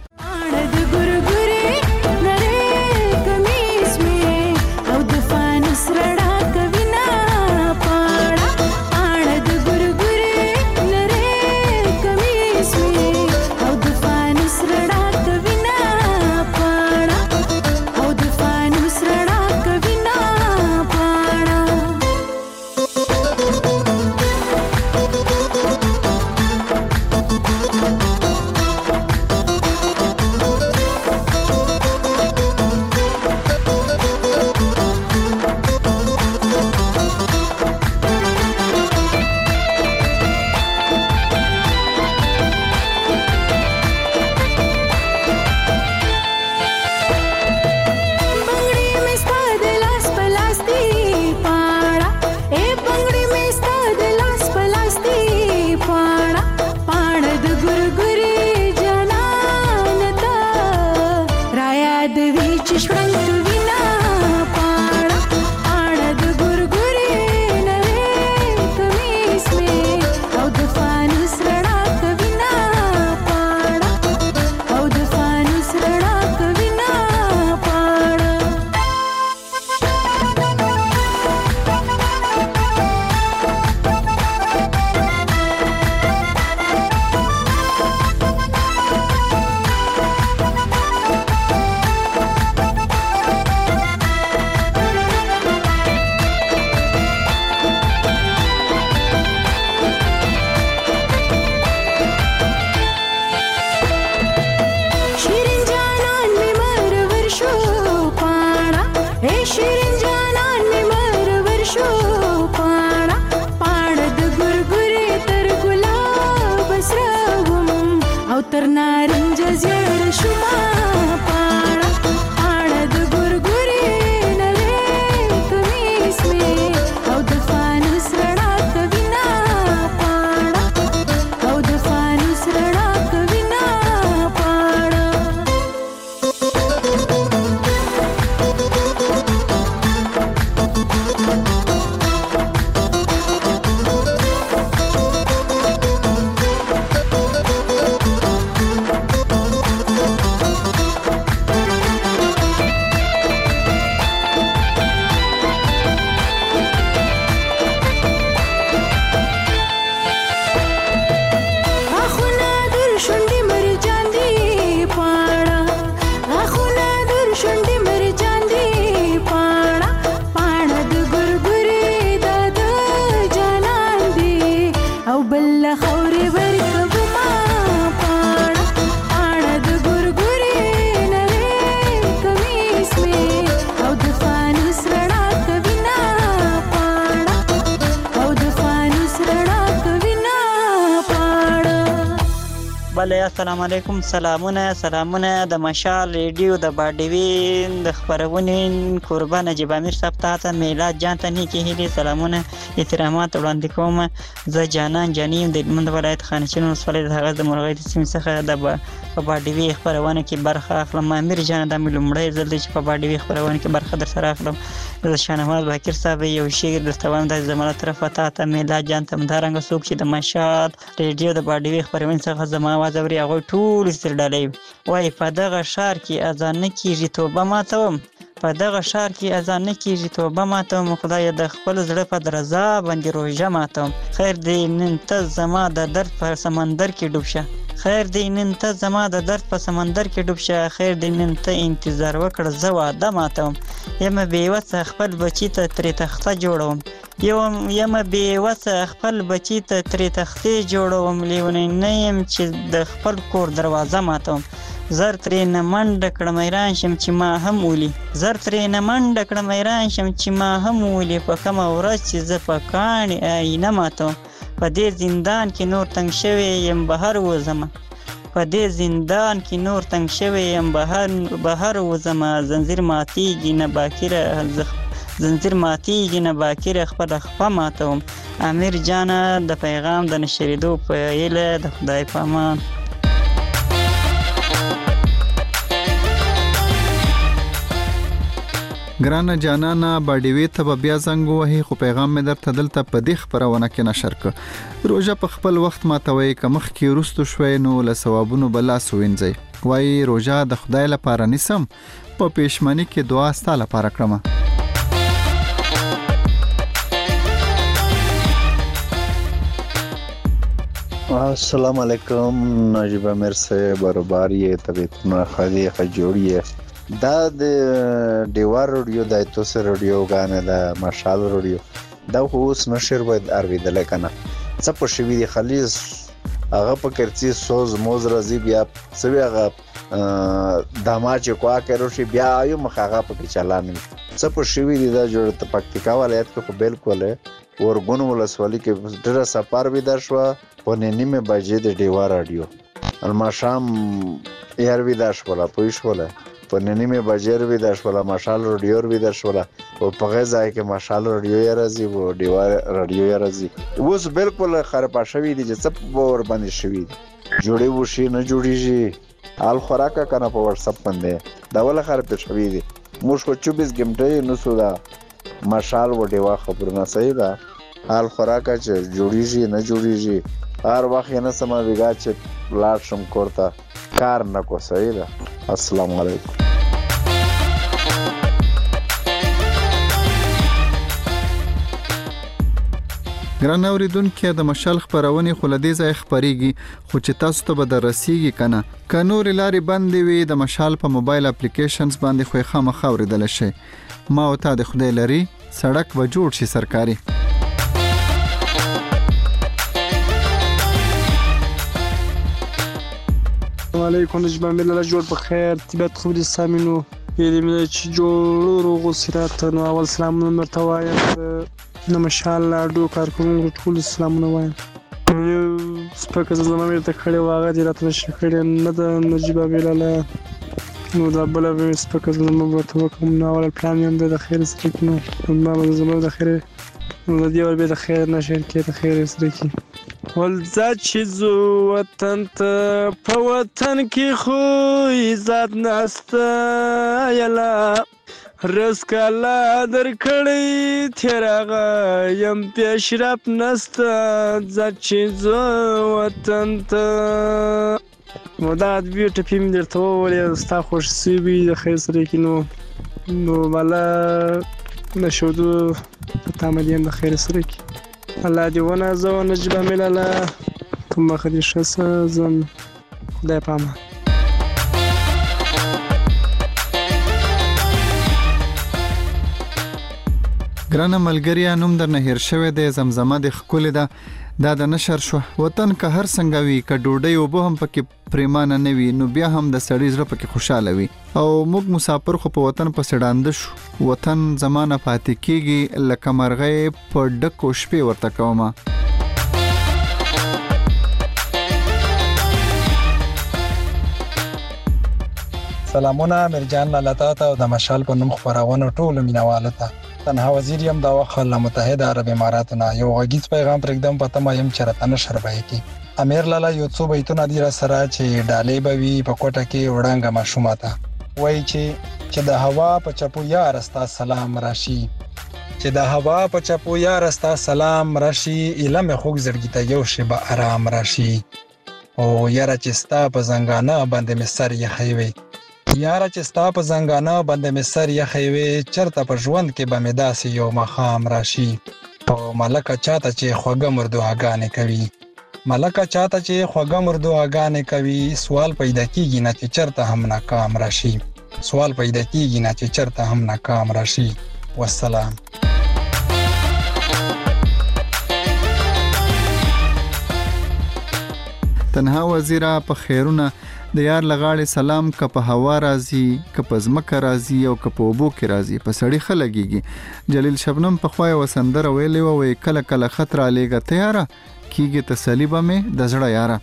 بله السلام علیکم. سلامونه د مشال ریډیو د باډیوي د خبرونې کوربه نجیب امیر صاحب ته میلاد جان ته نیکی هیلې سلامونه احترامات وړاندې کوم. زه جانان جانیم د هلمند ولایت خانچین ولسوالۍ د هغه د مرغۍ د سیمې څخه د باډیوي خبرونه کې برخه اخلم. امیر جان دا مې لومړی ځل دی چې په باډیوي خبرونه کې برخه در سره اخلم. د شاهنواز باکر صاحب یو شعر درته وایم د زما له طرفه ته میلاد جان ته همدارنګه څوک چې د مشال ریډیو د باډیوي خبرونې څخه زما आवाज اوري هغوی ټول استرډالۍ وایي په دغه ښار کې اذان نه کېږي توبه ماتوم، په دغه ښار کې اذان نه کېږي توبه ماتوم، خدایه د خپل زړه په درزا باندې روژه ماتوم. خیر دی نن ته زما د درد په سمندر کې ډوب شه، خیر دی نن ته زما د درد په سمندر کې ډوب شه، خیر دی نن ته انتظار وکړه زه واده ماتوم. یمه بېوسه خپل بچي ته ترې تخته جوړوم، یمه بېوسه خپل بچي ته ترې تختې جوړوم، لیونی نه یم چې د خپل کور دروازه ماتوم. زر ترې نه منډه کړم حیران شم چې ما هم ولي، زر ترې نه منډه کړم حیران شم چې ما هم ولي، په کومه ورځ چې زه په کاڼي آینه ماتوم. په دې زندان کې نور تنګ شوی یم بهر وځمه، په دې زندان کې نور تنګ شوی یم بهر وځمه، زنځیر ماتیږي نه باکره زنځیر ماتیږي نه باکره خپله خپه ماتوم. امیر جانه د پیغام د نشریدو په هیله د خدای په امان. ګرانه جانانه باډیوي ته به بیا زنګ ووهي خو پیغام مې درته دلته په دې خپرونه کې نشر کړ. روژه په خپل وخت ماتوئ که مخکې وروستو شوی نو له ثوابونو به لاس ووینځئ. وایي روژه د خدای لپاره نیسم په پېشمني کې دعا ستا لپاره کړمه. السلام علیکم نجیب امیر صاحب برابر یې طبیعتونه خدای جوړیه دا د ډیوار رادیو د توس رادیو غانه د مشال رادیو دا اوس نشر باید ارویدل کنه څه په شوی دی خلیص هغه په کرچی سوز موز راځي بیا سوي هغه دماج کو کړو شي بیا یو مخه په چلان څه په شوی دی دا جوړ ته پکتیکا ولایت کو بالکل ورګون ولسوالۍ کې ډېر سفر به در شو په نیمه بجې د ډیوار رادیو المشام یار وی داش ولا پویش ولا په نیمه بجې وی داش ولا مشال رادیو وی داش ولا او په غزا کې مشال رادیو یې راځي او ډیوار رادیو یې راځي اوس بالکل خراب شوی دي چې څه ور باندې شوی جوړي وشي نه جوړیږي حال خوراکه کنه په واتس اپ باندې دا ول خراب شوی دي موږ کو 24 غنټه نو سودا مشال و ډیوا خبرونه صحیح ده حال خوراکه چې جوړیږي نه جوړیږي هر وخت نه سما ویګا چې لاړ شم کورته کار نه کو صحیح ده. السلام علیکم. ګران اوریدونکو د مشال خبرونه خلدي ځای خبريږي خو چې تاسو ته به درسیږي کنه ک نور لاري باندې وي د مشال په موبایل اپلیکیشنز باندې خو خامخا اوریدل شي. ما او ته د خدای لري سړک به جوړ شي سرکاري. السلام علیکم نجیب امیر الله جوړ په خیر طبیعت خوب دي سامینو یې مې چې جوړ روغ سرات نو اول سلامونه مرته وایم نو ماشاءالله ډو کارکونکو ټول سلامونه وایم یو سپکه زما مې ته کړي واغه دي راته نشه کړي نه د نجیب امیر الله نو دا بل به سپکه زما ورته کوم نو اول پلان یم د خیر سره نو ما به زما د خیر نو د دې ور به د خیر نشه کې د خیر سره کې ولزا چې زو وطن ته په وطن کې خو عزت نسته یلا رسکالا در کړی تیراغه یم پیشرف نسته ځا چې زو وطن ته نو دا ویډیو ټپی مې درته وویل ستا خوښ سوي د خیر سره کې نو بالا نشودو په تامه دیم د خیر سره کې الله دې ونازو نجیب امیر الله کوم مخ دې ښه زم خدای پامه. ګرانه ملګریا نوم در نه هیر شوی دی زمزمه د خکول ده دا د نشر شو وطن که هر څنګه وي که ډوډۍ او به هم پکې پریمانه نه وي نو بیا هم د سړی زړه پکې خوشاله وي او موږ مسافر خو په وطن پسې ډانده شو وطن زمانه پاتې کېږي لکه مرغۍ په ډکو شپې ورته کومه. سلامونه مرجان لاله ته او د مشال په نوم خبرونه ټول مینوالو ته. تنها وزیر یم د وخت له متحده عرب اماراتو نه یو غږیز پیغام پرېږدم په تمه یم چې راته نشر به یې کی. امیر لاله یو څو بیتونه دي را سره چې ډالۍ به وي په کوټه کې وړانګه ماشومه ته وایي چې د هوا په چپو یار استا سلام راشي چې د هوا په چپو یار استا سلام راشي اله مې خوږ زړګي ته یو شی به آرام راشي او یاره چې ستا په زنګانه باندې مې سر یخی وي یاره چې ستا په زنګانه باندې مې سر یخی وي چرته په ژوند کې به مې داسې یو مخام راشي او ملکه چاته چې خوږه مردوهګانې کوي ملکه چاته چې خوږه مردوهګانې کوي سوال پیدا کیږي نه چې چرته هم ناکام راشي سوال پیدا کیږي نه چې چرته هم ناکام راشي. والسلام. تنها وزیره په خیرونه د یار لغاړې سلام که په هوا راځي که په ځمکه راځي او که په اوبو کې راځي په سړی خلګيږي. جلیل شبنم په خوای وسندره ویلې وې کله کله خطر علیګه تیاره کیږي تسلی به مې د زړه یاره.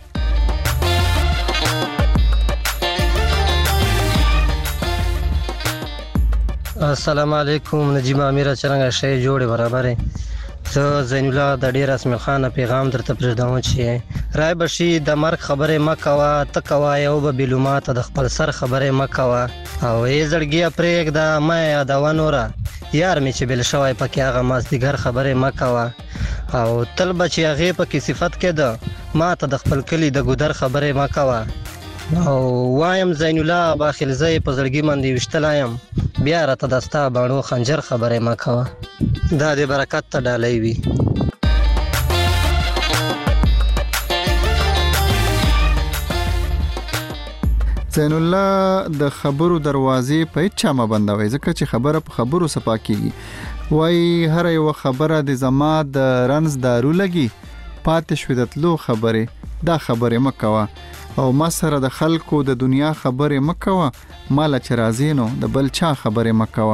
السلام علیکم نجیب امیر څنګه شې جوړې برابرې زه زین الله د ډیر اسماعیل خان پیغام درته پرېږدم چې رای بشي د مرګ خبره مکوا تکوا یو به بلومات د خپل سر خبره مکوا او ای زړګي پرېګ د ما د ونوره یار می چې بل شوی پکې هغه مازدیګر خبره مکوا او تل بچي هغه په کې صفت کې ده ما ته د خپل کلی د ګودر خبره مکوا او وایم زین الله باخل زې په زړګي باندې وشتلایم بیا راته دستا باڼو خنجر خبره مکوا دا دې برکت ته ډالۍ وي. زین الله د خبرو دروازې په چا ما بندوي ځکه چې خبره په خبرو صفا کیږي وای هر یو خبره د زما د رنز دارو لګي پاتې شو د تلو خبره دا خبره مکوا او ما سره د خلکو د دنیا خبره مکوا مال چې رازینو د بل چا خبره مکوا.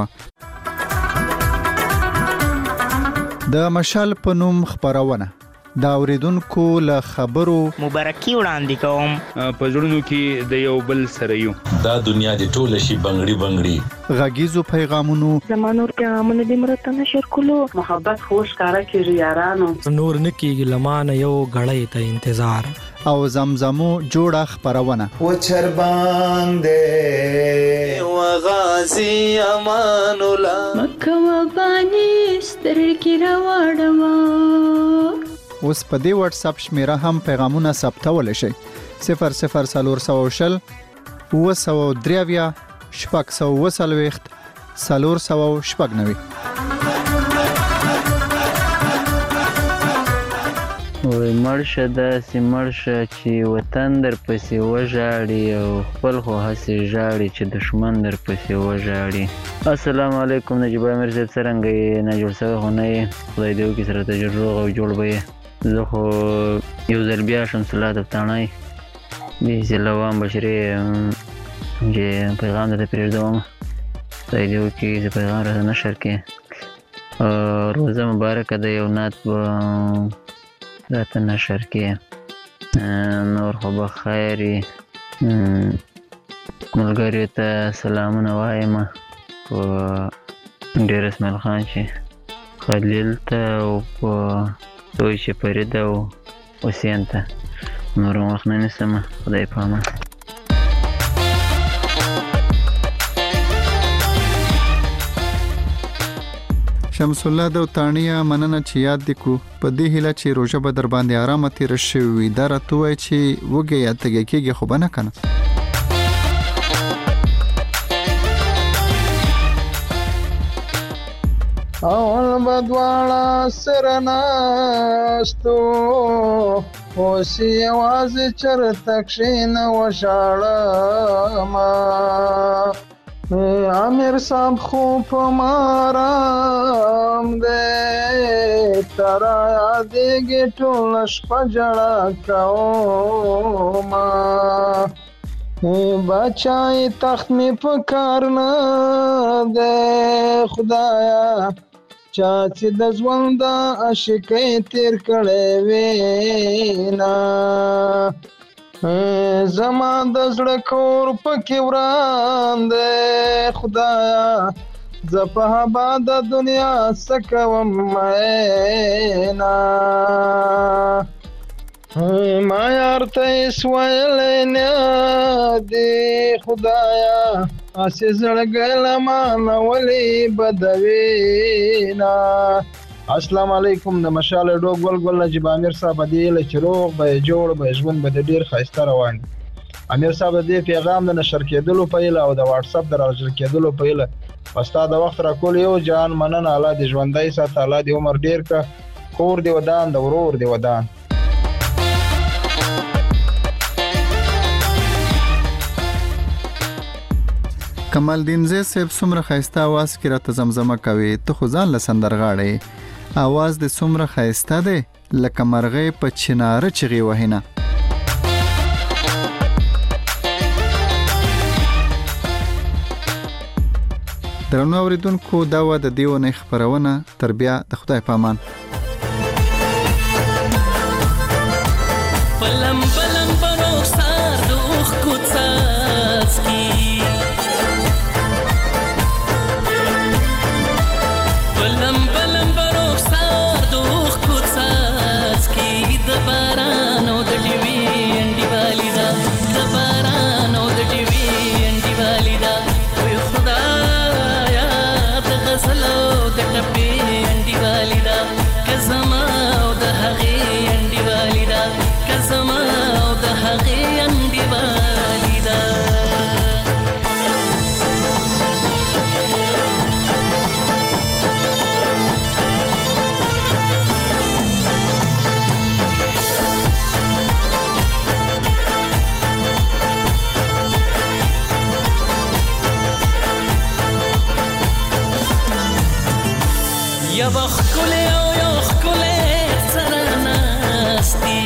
د مشال په نوم خبرونه دا اوریدونکو له خبرو مبارکي وړاندې کوم په ژوندونو کې د یو بل سره یو دا دنیا د ټوله شي بنگړي بنگړي غږیزو پیغامونو زمانور پیغامونه د مرته نشر کولو محبت خوش کارا کیږي یارانو نور نکیږي لمانه یو غړې ته انتظار او زمزمو جوړه خبرونه و چربان دې و غازی امان الله مکه و بانی سترګې راوړم. اوس په دې واتس اپ شمیره هم پیغامونه ثبتول شي 0040 203 شپږ سلور سو شپږ وای مرشه داسې مرشه چې وطن در پسې وژاړي او خپل خو هسې ژاړي چې دشمن در پسې وژاړي. السلام علیکم نجیب امیر صاحب څرنګه یې نه جوړ سوی خو نه یې خدای دې وکړي سره ته روغ او جوړ به یې زه خو یو ځل بیا شمس الله دفتاڼی بسم الله وام بشري چې پیغام درته پرېږدم خدای دې وکړي چې پیغام راته نشر کړي روزه مبارکه ده یو نعت به راته نشر کې نور خو به خیر ملګریو ته سلامونه وایم په ډېر اسماعیل خان چې خلیل ته او په دوی چې فرید او حسین ته نور وخت نه نیسم خدای په امان. شمس الله دوتانیه مننه چې یاد دکړو په دې هیله چې روزه به در باندې آرامه تیر شي دا راته وای چې وګي یا تګ کېږي خو بنه کنه. اول بدواړه سرناستو اوسې یوازې چرته کښېنه وشاړه ما امیر صاحب خو په مارام دی ترا یادېږي ټوله شپه ژړا کومه بچای تخت مې په کار نه دی خدایا چا چې د ژوند د عاشقۍ تېر کړی وینا زما د زړه کور پکې وران دی خدایا زه په هبا د دنیا څه کوم مینا ما یار ته هېڅ ویلی نه دی خدایا هسې زړګی له مانه ولې بدوینا. السلام علیکم. د مشال ډو ګل ګل نجیب امیر صاحب دی له چې روغ به جوړ به ژوند به ډیر ښایسته روان. امیر صاحب دې پیغام د نشر کېدلو په اله او د واتس اپ د راځل کېدلو په اله پستا د وخت را کول یو جان مننه الله دې ژوندۍ ساتي الله دې عمر ډیر کا کور دې ودان د ورور دې ودان. کمال دین زه صاحب څومره ښایسته आवाज کې راته زمزمه کوي ته خو ځان له سندرغاړې आवाज دې څومره ښایسته دی لکه مرغۍ په چناره چغې وهینه. درنو اوریدونکو دا و د دیونه خبرونه تر بیا د خدای پامان. پلم پلم پروسار دوخ کوڅاس کی پلم پلم پروسار دوخ کوڅاس کی د باران او د ټیوی انډي والیدا د باران او د ټیوی انډي والیدا وي خدایا د غزلو د ټپي انډي والیدا کزما او د هغه انډي والیدا کزما او د هغه انډي والیدا. یا بخکله او یا خکله سرناستی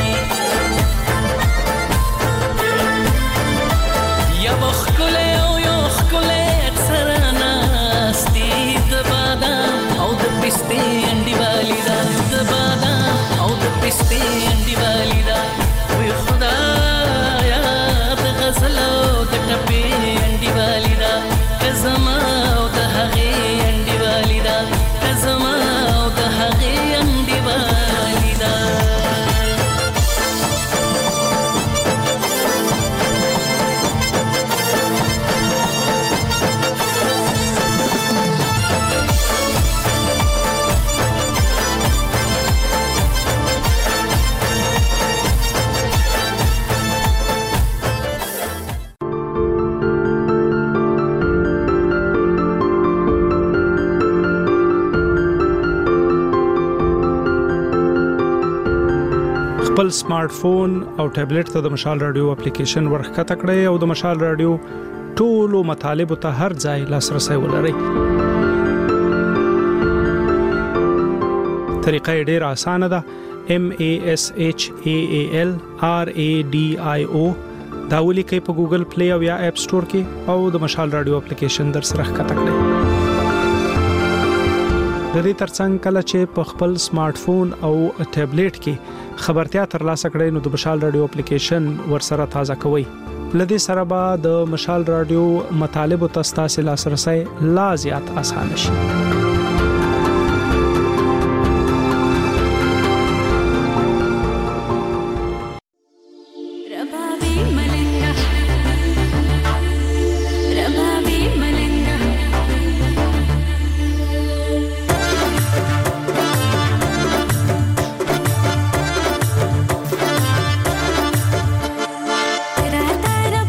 یا بخکله او یا خکله سرناستی د بادام او د پسته انډي والیدا د بادام او د پسته انډي والیدا وي خدایا د غزلو د ټپي انډي والیدا کزما او د هغه انډي والیدا زما او د هغه انډي والیدا. خپل سمارټ فون او ټابلیټ ته د مشال رادیو اپلیکیشن ورخکته کړئ او د مشال رادیو ټولو مطالبه ته هر ځای لاسرسي ولرئ. طریقه ډیره اسانه ده. MASHALRADIO دا ولیکئ په ګوګل پلی او یا اپ سٹور کې او د مشال رادیو اپلیکیشن در سره ښکته کړئ. د دې ترڅنګ کله چې په خپل سمارټ فون او ټابلیټ کې خبرتیا ترلاسه کړئ نو د مشال رادیو اپلیکیشن ورسره تازه کوئ. لدې سره به د مشال رادیو مطالب او تاسو لاسرسي لا زیات آسان شي.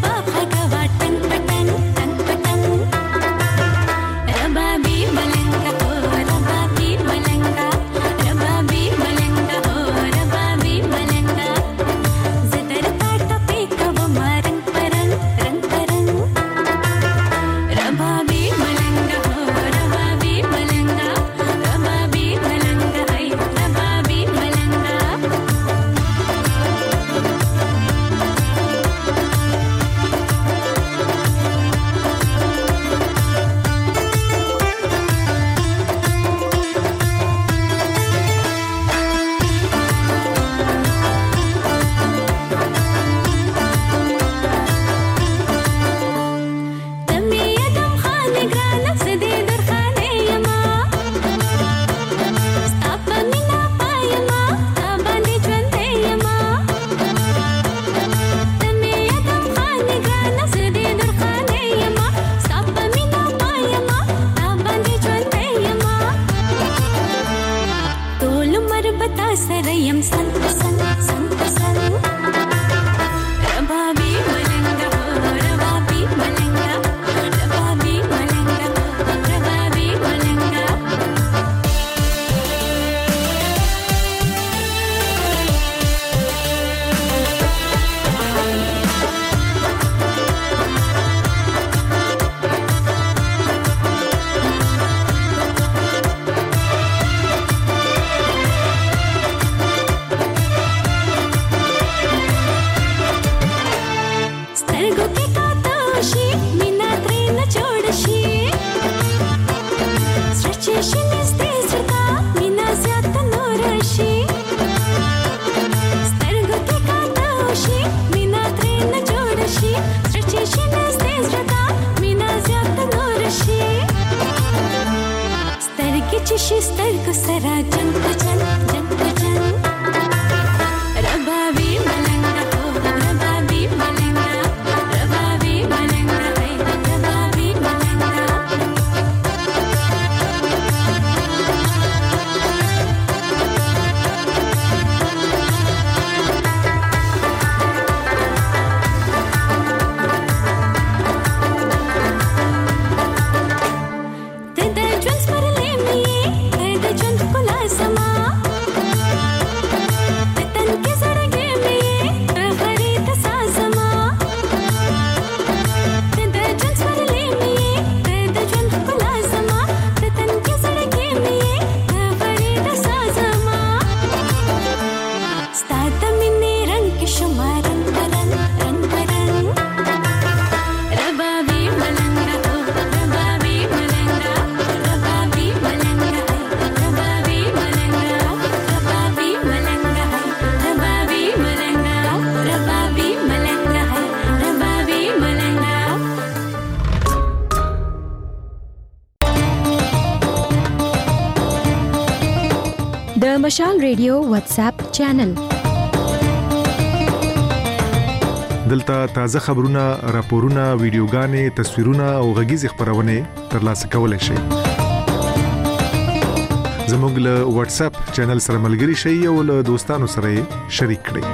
Malenga مشال ریډیو واتس اپ چینل دلته تازه خبرونه، راپورونه، ویډیوګانې، تصویرونه او غږیز خبرونه ترلاسه کولای شئ. زموږ له واتس اپ چینل سره ملګري شئ او له دوستانو سره شریک کړئ.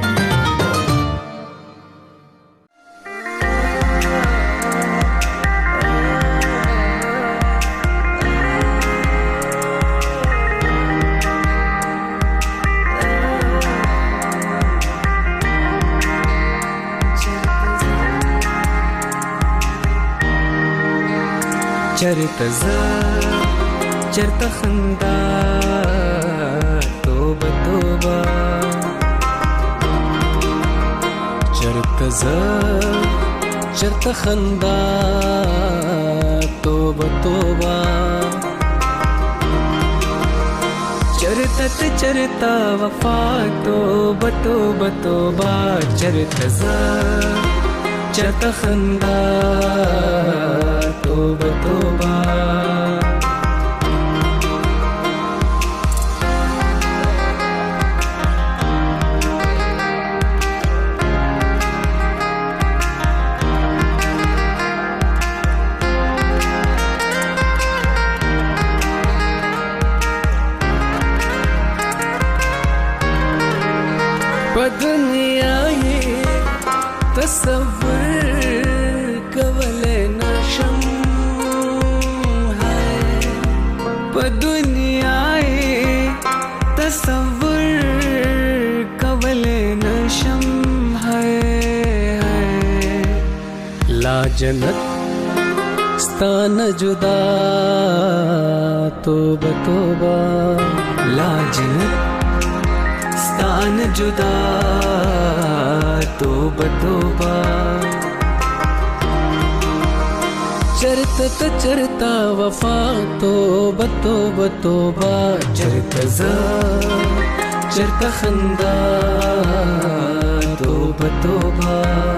چرته خندا توبه توبه چرته خندا توبه توبه چرته وفا توبه توبه توبه چرته خندا توبه توبه په دنیا یې تصور کولای نشم په دنیا یې تصور کولای نشم لا جنت ستانه جدا توبه توبه لا جنت ستان جدا توبه توبه چرتا وفا توبه توبه توبه چرتا خندا توبه توبه